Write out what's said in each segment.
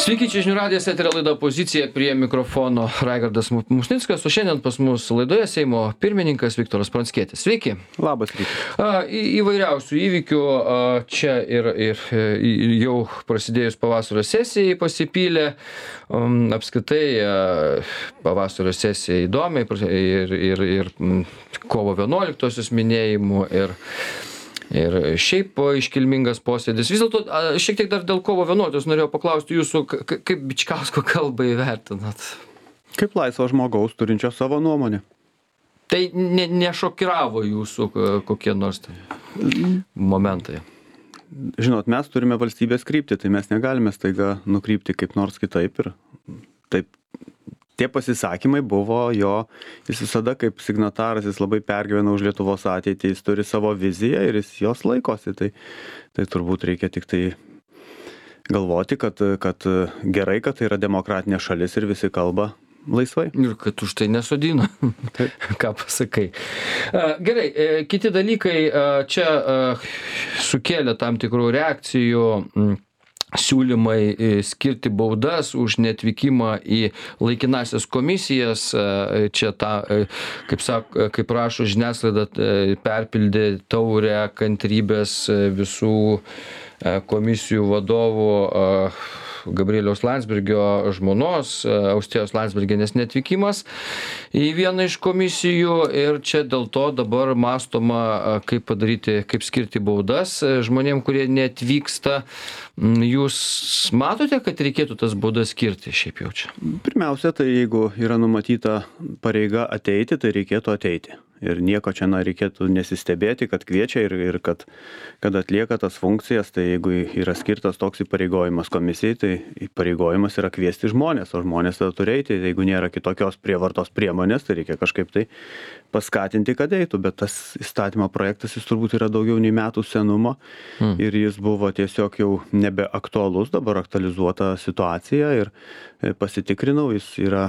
Sveiki, čia žinių radijas, eterio laida Pozicija, prie mikrofono Raigardas Musnickas, o šiandien pas mus laidoje Seimo pirmininkas Viktoras Pranckietis. Sveiki. Labas rytas. Įvairiausių įvykių čia ir jau prasidėjus pavasario sesijai pasipylė. Apskritai pavasario sesija įdomiai ir kovo 11-osios minėjimų ir šiaip iškilmingas posėdis. Vis dėlto šiek tiek dar dėl kovo 11 norėjau paklausti jūsų, kaip Bičkausko kalbą įvertinat? Kaip laisvo žmogaus turinčio savo nuomonę. Tai nešokiravo jūsų kokie nors momentai? Žinot, mes turime valstybės kryptį, tai mes negalime staiga nukrypti kaip nors kitaip ir taip. Tie pasisakymai buvo jo, jis visada kaip signataras, jis labai pergyvena už Lietuvos ateitį, jis turi savo viziją ir jis jos laikosi. Tai turbūt reikia tik tai galvoti, kad gerai, kad tai yra demokratinė šalis ir visi kalba laisvai. Ir kad už tai nesodina. Ką pasakai. Gerai, kiti dalykai čia sukėlė tam tikrų reakcijų. Siūlymai skirti baudas už neatvykimą į laikinąsias komisijas. Čia kaip rašo žiniasklaida, perpildė taurę kantrybės visų komisijų vadovų Gabrieliaus Landsbergio žmonos, Austėjos Landsbergienės neatvykimas į vieną iš komisijų ir čia dėl to dabar mąstoma, kaip padaryti, kaip skirti baudas žmonėm, kurie neatvyksta. Jūs matote, kad reikėtų tas baudas skirti šiaip jau čia? Pirmiausia, tai jeigu yra numatyta pareiga ateiti, tai reikėtų ateiti. Ir nieko čia reikėtų nesistebėti, kad kviečia ir kad atlieka tas funkcijas, tai jeigu yra skirtas toks įpareigojimas komisijai, tai įpareigojimas yra kviesti žmonės, o žmonės tada turi eiti, jeigu nėra kitokios prievartos priemonės, tai reikia kažkaip tai paskatinti, kad eitų, bet tas įstatymo projektas jis turbūt yra daugiau nei metų senumo ir jis buvo tiesiog jau nebeaktualus, dabar aktualizuota situacija ir pasitikrinau, jis yra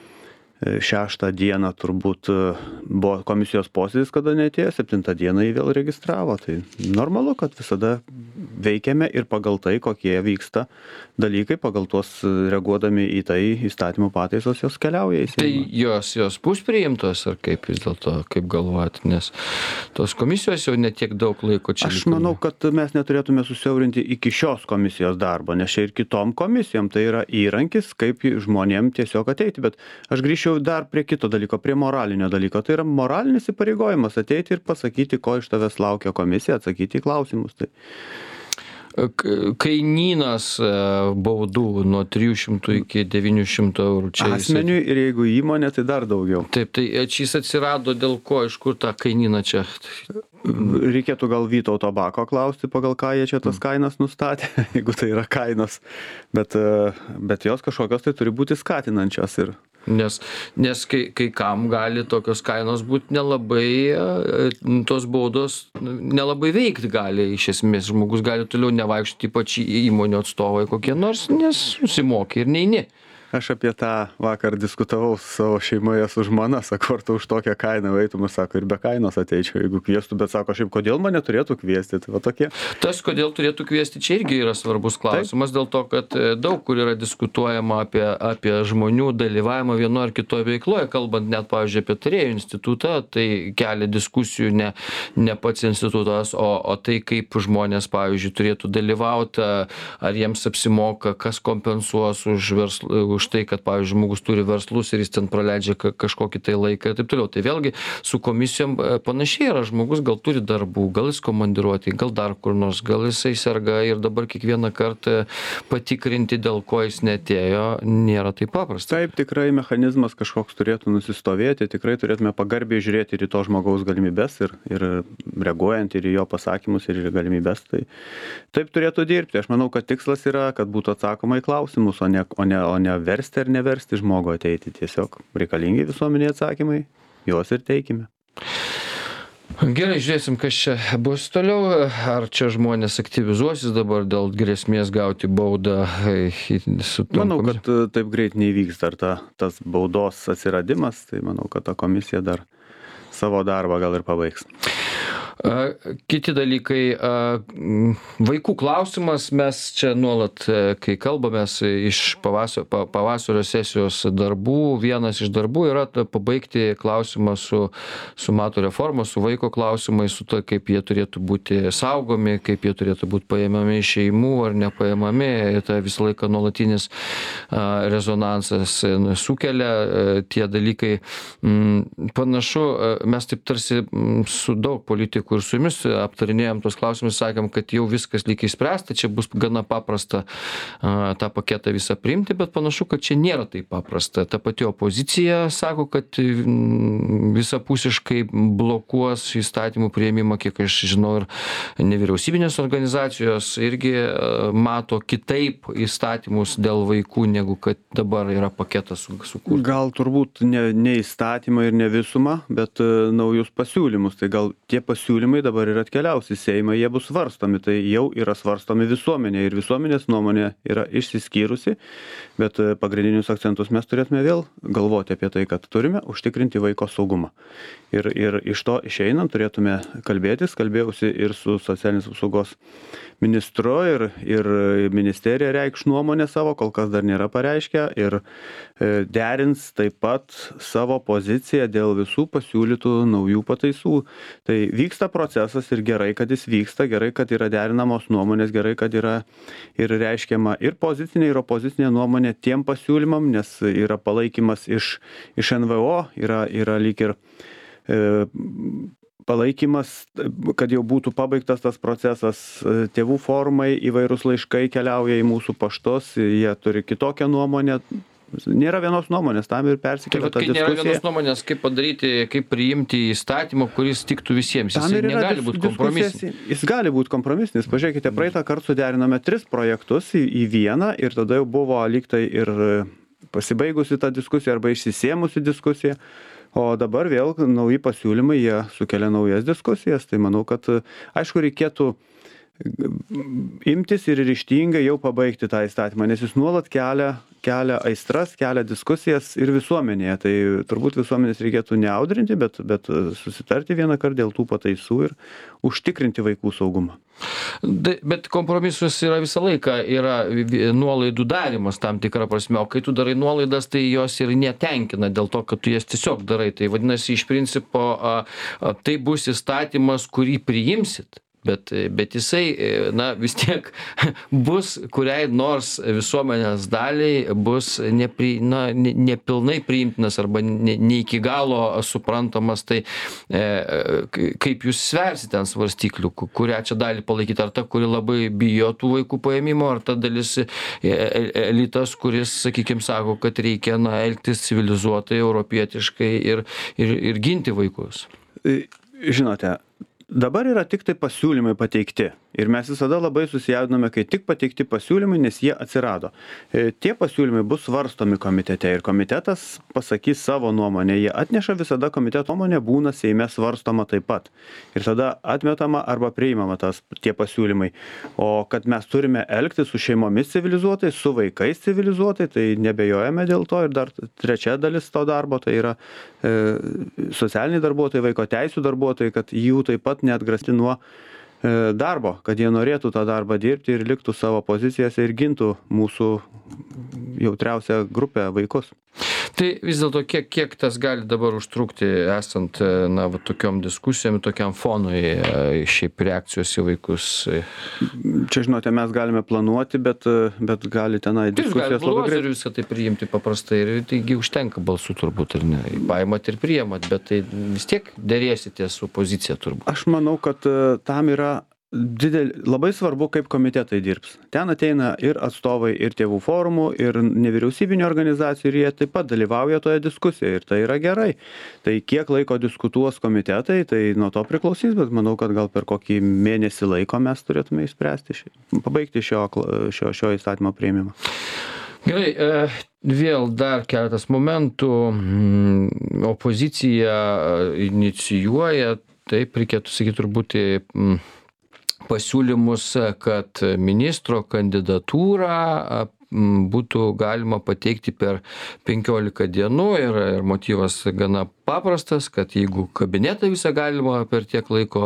6 dieną turbūt buvo komisijos posėdis, kada neatėjo, 7 dieną jį vėl registravo. Tai normalu, kad visada veikiame ir pagal tai, kokie vyksta dalykai, pagal tuos reaguodami į tai įstatymų pataisos jos keliauja į Seimą. Tai jos bus priimtos ar kaip vis dėlto, kaip galvojat, nes tos komisijos jau netiek daug laiko čia. Aš manau, kad mes neturėtume susiaurinti iki šios komisijos darbo, nes čia ir kitom komisijom tai yra įrankis, kaip žmonėm tiesiog ateiti, bet aš grįšiu dar prie kito dalyko, prie moralinio dalyko. Tai yra moralinis įpareigojimas ateiti ir pasakyti, ko iš tavęs laukia komisija, atsakyti į klausimus. Tai. Kainynas baudų nuo 300 iki 900 eurų. Čia asmeniui ir jeigu įmonė, tai dar daugiau. Taip, tai šis atsirado dėl ko, iš kur tą kainyną čia? Reikėtų gal Vytauto Bako klausti, pagal ką jie čia tas kainas nustatė, jeigu tai yra kainos. Bet jos kažkokios tai turi būti skatinančios ir Nes kai kam gali tokios kainos būti nelabai, tos baudos nelabai veikti gali, iš esmės žmogus gali toliau nevaikščioti, ypač įmonių atstovai kokie nors, nes susimokė ir neini. Aš apie tą vakar diskutavau savo šeimoje su žmona, sako, ar tu už tokią kainą eitum, sako, ir be kainos ateičiau, jeigu kviestų, bet sako, šiaip kodėl mane turėtų kviesti, tai va tokie. Tas, kodėl turėtų kviesti, čia irgi yra svarbus klausimas, dėl to, kad daug kur yra diskutuojama apie žmonių dalyvavimą vienoje ar kitoje veikloje, kalbant net, pavyzdžiui, apie tarėjų institutą, tai kelia diskusijų ne pats institutas, o tai, kaip žmonės, pavyzdžiui, turėtų dalyvauti, ar jiems apsimoka, kas kompensuos už tai, kad, pavyzdžiui, žmogus turi verslus ir jis ten praleidžia kažkokį tai laiką ir taip toliau. Tai vėlgi su komisijom panašiai yra, žmogus gal turi darbų, gal jis komandiruoti, gal dar kur nors, gal jisai serga ir dabar kiekvieną kartą patikrinti, dėl ko jis neatėjo, nėra taip paprasta. Taip, tikrai mechanizmas kažkoks turėtų nusistovėti, tikrai turėtume pagarbiai žiūrėti ir į to žmogaus galimybes ir reaguojant ir į jo pasakymus ir į galimybes. Tai taip turėtų dirbti. Aš manau, kad tikslas yra, kad būtų atsakoma į klausimus, o ne versti ar neversti žmogų ateiti. Tiesiog reikalingi visuomenėje atsakymai, juos ir teikime. Gerai, žiūrėsim, kas čia bus toliau. Ar čia žmonės aktyvizuosis dabar dėl grėsmės gauti baudą? Manau, kad taip greit neįvyks dar tas baudos atsiradimas. Tai manau, kad ta komisija dar savo darbą gal ir pabaigs. Kiti dalykai, vaikų klausimas, mes čia nuolat, kai kalbamės iš pavasario sesijos darbų, vienas iš darbų yra pabaigti klausimą su mato reforma, su vaiko klausimais, su to, kaip jie turėtų būti saugomi, kaip jie turėtų būti paėmami iš šeimų ar nepaėmami. Tai visą laiką nuolatinis rezonansas sukelia tie dalykai. Panašu, mes taip tarsi su daug politikų ir su jumis aptarinėjom tos klausimus, sakėm, kad jau viskas lyg išspręsta, čia bus gana paprasta tą paketą visą priimti, bet panašu, kad čia nėra taip paprasta. Ta pati opozicija sako, kad visapusiškai blokuos įstatymų priėmimą, kiek aš žinau, ir nevyriausybinės organizacijos irgi mato kitaip įstatymus dėl vaikų, negu kad dabar yra paketas sukurtas. Gal turbūt ne įstatymą ir ne visumą, bet naujus pasiūlymus. Tai gal tie pasiūlymai dabar ir atkeliaus į Seimą, jie bus svarstomi, tai jau yra svarstomi visuomenė ir visuomenės nuomonė yra išsiskyrusi, bet pagrindinius akcentus mes turėtume vėl galvoti apie tai, kad turime užtikrinti vaiko saugumą. Ir iš to išeinant turėtume kalbėjausi ir su socialinės apsaugos ministru ir ministerija reikš nuomonę savo, kol kas dar nėra pareiškę, ir derins taip pat savo poziciją dėl visų pasiūlytų naujų pataisų. Tai vyksta procesas ir gerai, kad jis vyksta, gerai, kad yra derinamos nuomonės, gerai, kad yra ir reiškiama ir pozicinė, ir opozicinė nuomonė tiem pasiūlymam, nes yra palaikymas iš NVO, yra lyg ir palaikymas, kad jau būtų pabaigtas tas procesas. Tėvų forumai, įvairūs laiškai keliauja į mūsų paštus, jie turi kitokią nuomonę. Nėra vienos nuomonės, tam ir persikėlė ta diskusija. Nėra vienos nuomonės, kaip padaryti, kaip priimti įstatymą, kuris tiktų visiems. Jis negali būti kompromisinis. Jis gali būti kompromisinis. Pažiūrėkite, praeitą kartą suderinome 3 projektus į vieną ir tada jau buvo lygtai ir pasibaigusi ta diskusija arba išsisėmusi diskusija. O dabar vėl nauji pasiūlymai, jie sukelia naujas diskusijas. Tai manau, kad aišku reikėtų imtis ir ryžtingai jau pabaigti tą įstatymą, nes jis nuolat kelia aistras, kelia diskusijas ir visuomenėje. Tai turbūt visuomenės reikėtų neaudrinti, bet susitarti vieną kartą dėl tų pataisų ir užtikrinti vaikų saugumą. Bet kompromisus yra visą laiką, yra nuolaidų darimas tam tikrą prasme, o kai tu darai nuolaidas, tai jos ir netenkina dėl to, kad tu jas tiesiog darai. Tai vadinasi, iš principo, tai bus įstatymas, kurį priimsit. Bet jisai, vis tiek bus kuriai nors visuomenės daliai bus nepilnai priimtinas arba ne iki galo suprantamas. Tai kaip jūs sversite ant svarstyklių, kurią čia dalį palaikyti, ar ta, kuri labai bijo tų vaikų paėmimo, ar ta dalis elitas, kuris, sakykime, sako, kad reikia elgtis civilizuotai, europietiškai ir ginti vaikus. Žinote, dabar yra tik tai pasiūlymai pateikti. Ir mes visada labai susijaudiname, kai tik pateikti pasiūlymai, nes jie atsirado. Tie pasiūlymai bus svarstomi komitete ir komitetas pasakys savo nuomonę. Jie atneša visada komiteto nuomonę, būna Seime svarstoma taip pat. Ir tada atmetama arba priimama tie pasiūlymai. O kad mes turime elgtis su šeimomis civilizuotai, su vaikais civilizuotai, tai nebejojame dėl to. Ir dar trečia dalis to darbo, tai yra socialiniai darbuotojai, vaiko teisių darbuotojai, kad jų taip pat neatgrasti nuo darbo, kad jie norėtų tą darbą dirbti ir liktų savo pozicijose ir gintų mūsų jautriausią grupę vaikus. Tai vis dėlto kiek tas gali dabar užtrukti, esant tokiom diskusijom, tokiam fonui, šiaip reakcijos į vaikus? Čia, žinote, mes galime planuoti, bet gali tenai diskusijos labai greit. Ir viską tai priimti paprastai ir taigi užtenka balsų turbūt, ar ne? Paimat ir priimat, bet tai vis tiek dėrėsitės su opozicija turbūt. Aš manau, kad tam yra labai svarbu, kaip komitetai dirbs. Ten ateina ir atstovai, ir tėvų forumų, ir nevyriausybinių organizacijų, ir jie taip pat dalyvauja toje diskusijoje, ir tai yra gerai. Tai kiek laiko diskutuos komitetai, tai nuo to priklausys, bet manau, kad gal per kokį mėnesį laiko mes turėtume pabaigti šio įstatymo priėmimą. Gerai, vėl dar keletas momentų. Opozicija inicijuoja, taip reikėtų sakyti turbūt, pasiūlymus, kad ministro kandidatūrą būtų galima pateikti per 15 dienų ir motyvas gana paprastas, kad jeigu kabinetą visą galima per tiek laiko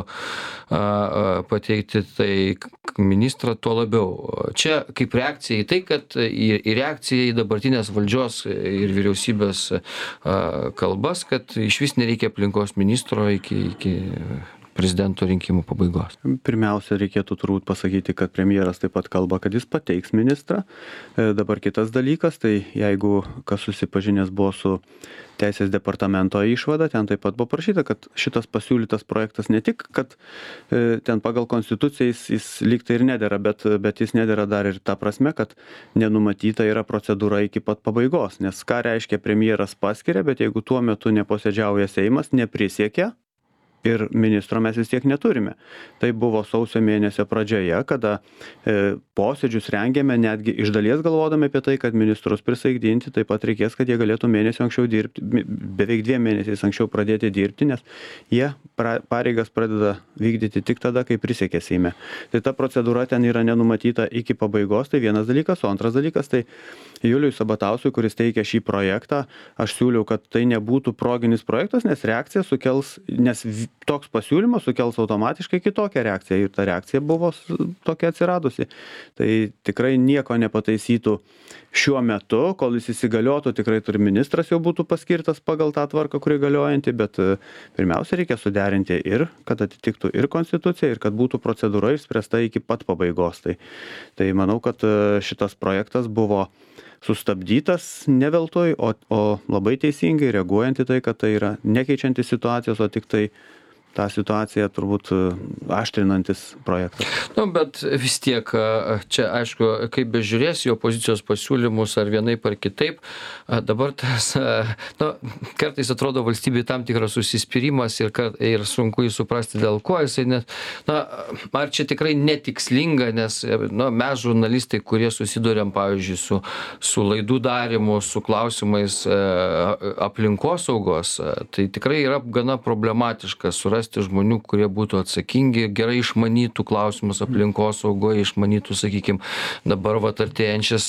pateikti, tai ministrą tuo labiau. Čia kaip reakcija į tai, kad į reakciją į dabartinės valdžios ir vyriausybės kalbas, kad išvis nereikia aplinkos ministro iki prezidento rinkimų pabaigos. Pirmiausia, reikėtų turbūt pasakyti, kad premjeras taip pat kalba, kad jis pateiks ministrą. Dabar kitas dalykas, tai jeigu kas susipažinęs buvo su Teisės departamento išvada, ten taip pat buvo parašyta, kad šitas pasiūlytas projektas ne tik, kad ten pagal konstituciją jis lygtai ir nedera, bet jis nedera dar ir ta prasme, kad nenumatyta yra procedūra iki pat pabaigos. Nes ką reiškia premjeras paskiria, bet jeigu tuo metu neposėdžiauja Seimas, neprisiekia, ir ministro mes vis tiek neturime. Tai buvo sausio mėnesio pradžioje, kada posėdžius rengėme netgi iš dalies galvodami apie tai, kad ministrus prisaikdinti, taip pat reikės, kad jie galėtų mėnesį anksčiau dirbti, beveik 2 mėnesiais anksčiau pradėti dirbti, nes jie pareigas pradeda vykdyti tik tada, kai prisiekė Seime. Tai ta procedūra ten yra nenumatyta iki pabaigos, tai vienas dalykas, o antras dalykas, tai Juliui Sabatauskui, kuris teikia šį projektą, aš siūliau, kad tai nebūtų proginis projektas, nes reakcija sukels, nes toks pasiūlymas sukels automatiškai kitokią reakciją ir ta reakcija buvo tokia atsiradusi. Tai tikrai nieko nepataisytų šiuo metu, kol jis įsigaliotų, tikrai turi ministras jau būtų paskirtas pagal tą tvarką, kuri galiojanti, bet pirmiausia reikia suderinti ir kad atitiktų ir konstituciją, ir kad būtų procedūra išspręsta iki pat pabaigos. Tai manau, kad šitas projektas buvo sustabdytas ne veltui, o labai teisingai reaguojant į tai, kad tai yra nekeičiantis situacijos, o tik tai tą situaciją turbūt aštrinantis projektas. Bet vis tiek, čia aišku, kaip bežiūrės į opozicijos pasiūlymus ar vienaip ar kitaip, dabar tas, kartais atrodo valstybėje tam tikras susispyrimas ir sunku jį suprasti, dėl ko jisai, ar čia tikrai netikslinga, nes mes žurnalistai, kurie susiduriam, pavyzdžiui, su laidų darymu, su klausimais aplinkosaugos, tai tikrai yra gana problematiška surasti žmonių, kurie būtų atsakingi, gerai išmanytų klausimus aplinkosaugoje, išmanytų, sakykime, dabar artėjančias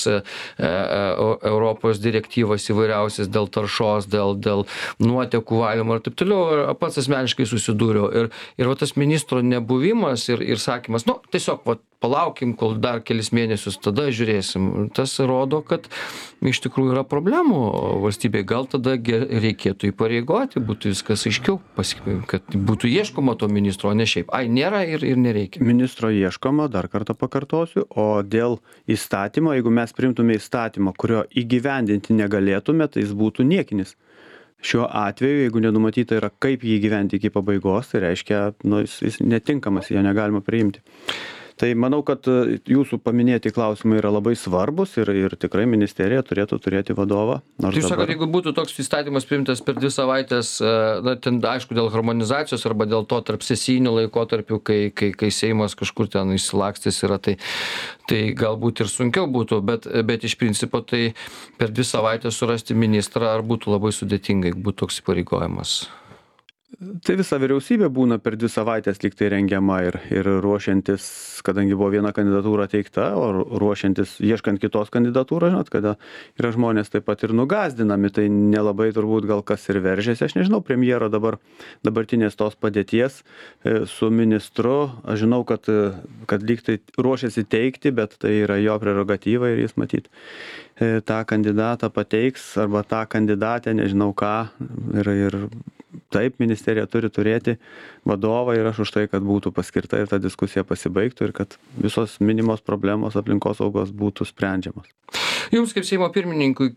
Europos direktyvas įvairiausias dėl taršos, dėl nuotekų valymo ir taip toliau. Pats asmeniškai susidūriau. Ir tas ministro nebuvimas ir sakymas, tiesiog palaukim, kol dar kelis mėnesius, tada žiūrėsim. Tas rodo, kad iš tikrųjų yra problemų valstybėje. Gal tada reikėtų įpareigoti, būtų viskas aiškiau, kad būtų ieškoma to ministro, o ne šiaip. Nėra ir nereikia. Ministro ieškoma, dar kartą pakartosiu, o dėl įstatymo, jeigu mes priimtume įstatymą, kurio įgyvendinti negalėtume, tai jis būtų niekinis. Šiuo atveju, jeigu nenumatyta yra, kaip jį įgyventi iki pabaigos, tai reiškia, jis netinkamas, jo negalima priimti. Tai manau, kad jūsų paminėti klausimai yra labai svarbus ir tikrai ministerija turėtų turėti vadovą. Tai jūs sakot, jeigu būtų toks įstatymas priimtas per 2 savaitės, ten aišku dėl harmonizacijos arba dėl to tarp sesijinių laikotarpių, kai Seimas kažkur ten išsilakstys yra, tai galbūt ir sunkiau būtų, bet iš principo tai per 2 savaitės surasti ministrą ar būtų labai sudėtinga, jeigu būtų toks įpareigojimas. Tai visa vyriausybė būna per 2 savaitės lyg tai rengiama ir ruošiantis, kadangi buvo viena kandidatūra teikta, o ruošiantis, ieškant kitos kandidatūros, žinot, kada yra žmonės taip pat ir nugazdinami, tai nelabai turbūt gal kas ir veržėsi. Aš nežinau premjero dabartinės tos padėties su ministru. Aš žinau, kad lyg tai ruošiasi teikti, bet tai yra jo prerogatyva ir jis matyt tą kandidatą pateiks arba tą kandidatę, nežinau ką. Ir taip, ministerija turi turėti vadovą ir aš už tai, kad būtų paskirta ir ta diskusija pasibaigtų ir kad visos minimos problemos aplinkosaugos būtų sprendžiamos. Jums kaip Seimo pirmininkui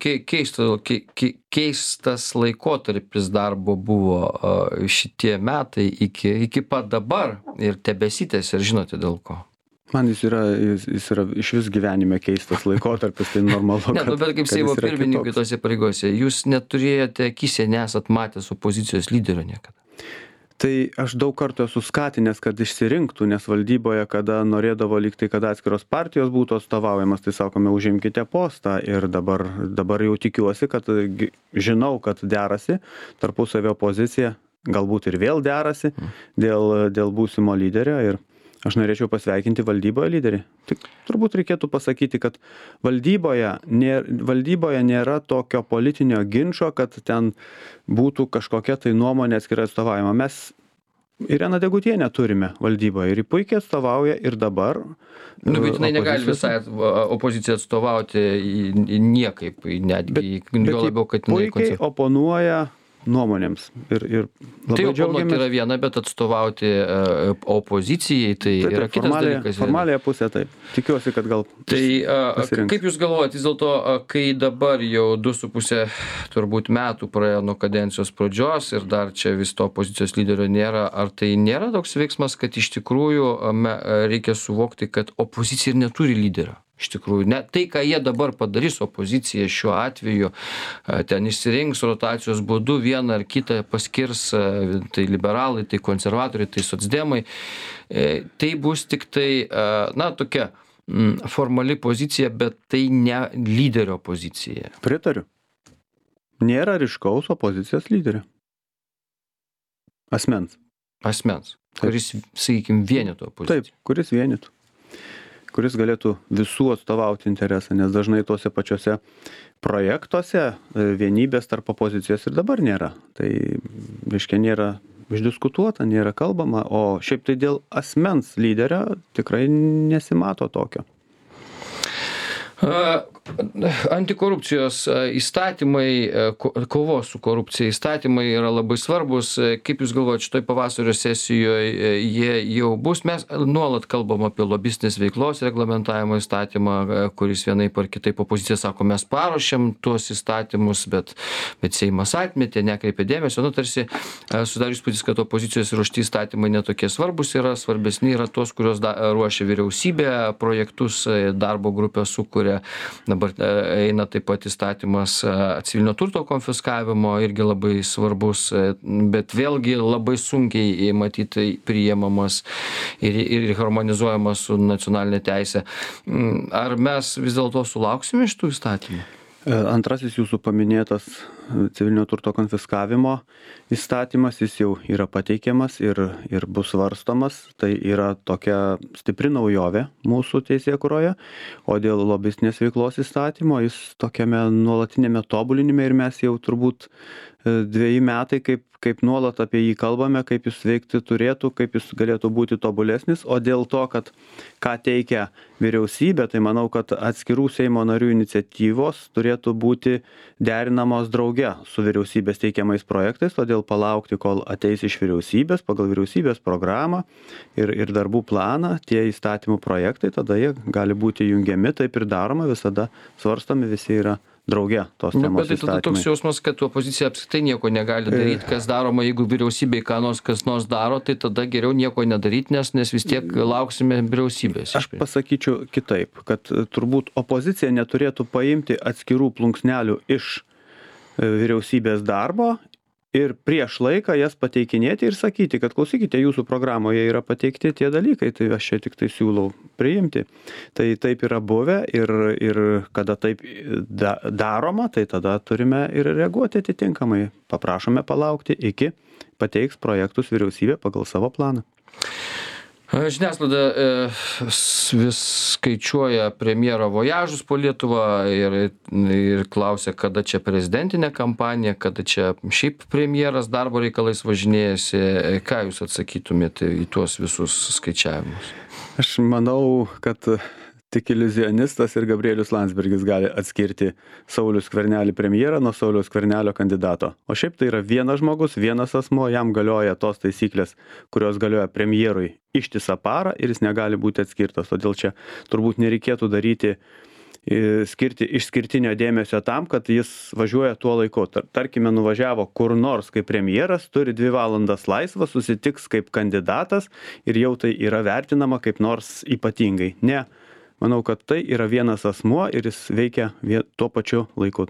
keistas laikotarpis darbo buvo šitie metai iki pat dabar ir tebesitęsia, ir žinote dėl ko? Man jis yra iš vis gyvenime keistas laikotarpis, tai normalu. Bet kaip Seimo pirmininkui tose pareigose, jūs neturėjote akyse, nesat matęs opozicijos lyderio niekada. Tai aš daug kartų esu skatinęs, kad išsirinktų, nes valdyboje, kada norėdavo lyg tai, kad atskiros partijos būtų atstovaujamas, tai sakome, užimkite postą ir dabar jau tikiuosi, kad žinau, kad derasi tarpusavio pozicija, galbūt ir vėl derasi dėl būsimo lyderio ir Aš norėčiau pasveikinti valdyboje lyderį. Tik turbūt reikėtų pasakyti, kad valdyboje nėra tokio politinio ginčo, kad ten būtų kažkokia tai nuomonė atskirai atstovaujama. Mes Ireną Degutienę turime valdyboje ir ji puikiai atstovauja ir dabar. Nu, bet jinai negali visai opoziciją atstovauti niekaip, netgi, jo labiau, kad jinai puikiai oponuoja nuomonėms ir Tai labai oponuoti džiaugiamės. yra viena, bet atstovauti opozicijai, tai Taip, yra kitas dalykas. Formaliąją pusę taip. Tikiuosi, kad gal Tai pasirinks. kaip Jūs galvojate, vis dėlto, kai dabar jau 2,5 turbūt metų praėjo nuo kadencijos pradžios ir dar čia vis to opozicijos lyderio nėra, ar tai nėra toks veiksmas, kad iš tikrųjų reikia suvokti, kad opozicija ir neturi lyderio? Iš tikrųjų, ne tai, ką jie dabar padarys, opozicija šiuo atveju, ten išsirinks rotacijos būdu vieną ar kitą paskirs, tai liberalai, tai konservatoriai, tai socdemai, tai bus tik tai, na, tokia formali pozicija, bet tai ne lyderio pozicija. Pritariu. Nėra ryškaus opozicijos lyderio. Asmens. Asmens, Taip. kuris, sakykime, vienytų opoziciją. Taip, kuris vienytų. Kuris galėtų visų atstovauti interesą, nes dažnai tuose pačiuose projektuose vienybės tarp opozicijos ir dabar nėra. Tai, reiškia, nėra išdiskutuota, nėra kalbama, o šiaip tai dėl asmens lyderio tikrai nesimato tokio. Antikorupcijos įstatymai, kovos su korupcija įstatymai yra labai svarbus. Kaip Jūs galvojate, šitoj pavasario sesijoje jie jau bus? Mes nuolat kalbam apie lobistinės veiklos reglamentavimo įstatymą, kuris vienaip ar kitaip opozicija sako, mes paruošėm tuos įstatymus, bet Seimas atmetė, nekreipė dėmesio. Nu, tarsi sudarė įspūdis, kad opozicijos ruošti įstatymai netokie svarbus yra, svarbesni yra tuos, kurios ruošia vyriausybė, projektus darbo grupė sukuria. Dabar eina taip pat įstatymas civilinio turto konfiskavimo, irgi labai svarbus, bet vėlgi labai sunkiai matyti priėmamas ir harmonizuojamas su nacionalinė teisė. Ar mes vis dėlto sulauksime iš tų įstatymų? Antrasis jūsų paminėtas civilinio turto konfiskavimo įstatymas, jis jau yra pateikiamas ir bus svarstomas. Tai yra tokia stipri naujovė mūsų teisėkūroje, o dėl lobistinės veiklos įstatymo jis tokiame nuolatinėme tobulinime ir mes jau turbūt 2 metai, kaip nuolat apie jį kalbame, kaip jis veikti turėtų, kaip jis galėtų būti tobulesnis, o dėl to, kad ką teikia vyriausybė, tai manau, kad atskirų Seimo narių iniciatyvos turėtų būti derinamos drauge su vyriausybės teikiamais projektais, todėl palaukti, kol ateis iš vyriausybės, pagal vyriausybės programą ir darbų planą tie įstatymų projektai, tada jie gali būti jungiami, taip ir daroma, visada svarstomi, visi yra drauge tos temos Bet tai tada toks jausmas, kad opozicija apskritai nieko negali daryti, kas daroma, jeigu vyriausybei kas nors daro, tai tada geriau nieko nedaryti, nes vis tiek lauksime vyriausybės. Aš pasakyčiau kitaip, kad turbūt opozicija neturėtų paimti atskirų plunksnelių iš vyriausybės darbo ir prieš laiką jas pateikinėti ir sakyti, kad klausykite, jūsų programoje yra pateikti tie dalykai, tai aš čia tik tai siūlau priimti. Tai taip yra buvę ir kada taip daroma, tai tada turime ir reaguoti atitinkamai. Paprašome palaukti iki pateiks projektus vyriausybė pagal savo planą. Žiniasklaida vis skaičiuoja premjero vojažus po Lietuvą ir klausia, kada čia prezidentinė kampanija, kada čia šiaip premjeras darbo reikalais važinėjasi. Ką Jūs atsakytumėte į tuos visus skaičiavimus? Aš manau, kad tik iliuzionistas ir Gabrielius Landsbergis gali atskirti Saulių Skvernelį premjerą nuo Sauliaus Skvernelio kandidato. O šiaip tai yra vienas žmogus, vienas asmuo, jam galioja tos taisyklės, kurios galioja premjerui ištisą parą ir jis negali būti atskirtas. Todėl čia turbūt nereikėtų skirti išskirtinio dėmesio tam, kad jis važiuoja tuo laiku. Tarkime, nuvažiavo kur nors kaip premjeras, turi 2 valandas laisvą, susitiks kaip kandidatas ir jau tai yra vertinama kaip nors ypatingai. Ne. Manau, kad tai yra vienas asmuo ir jis veikia tuo pačiu laiku.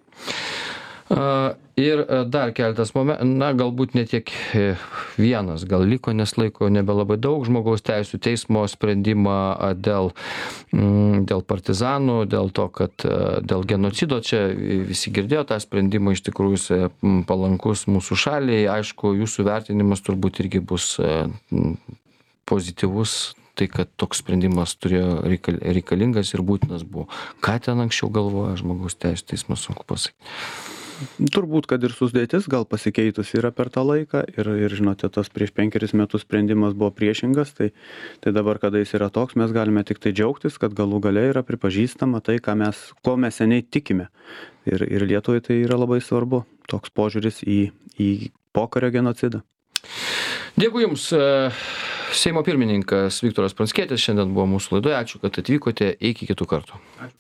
Ir dar keletas momentų, na galbūt ne tiek vienas, gal liko, nes laiko nebelabai daug, žmogaus teisų teismo sprendimą dėl partizanų, dėl to, kad dėl genocido, čia visi girdėjo tą sprendimą, iš tikrųjų palankus mūsų šaliai, aišku, jūsų vertinimas turbūt irgi bus pozityvus, tai kad toks sprendimas turėjo reikalingas ir būtinas buvo. Ką ten anksčiau galvoja žmogaus teisų teismas, sunku pasakyti. Turbūt, kad ir sudėtis gal pasikeitus yra per tą laiką ir žinote, tas prieš 5 metus sprendimas buvo priešingas, tai dabar, kada jis yra toks, mes galime tik tai džiaugtis, kad galų gale yra pripažįstama tai, ko mes seniai tikime. Ir Lietuvai tai yra labai svarbu, toks požiūris į pokario genocidą. Dėkui Jums. Seimo pirmininkas Viktoras Pranckietis šiandien buvo mūsų laidoje. Ačiū, kad atvykote. Iki kitų kartų.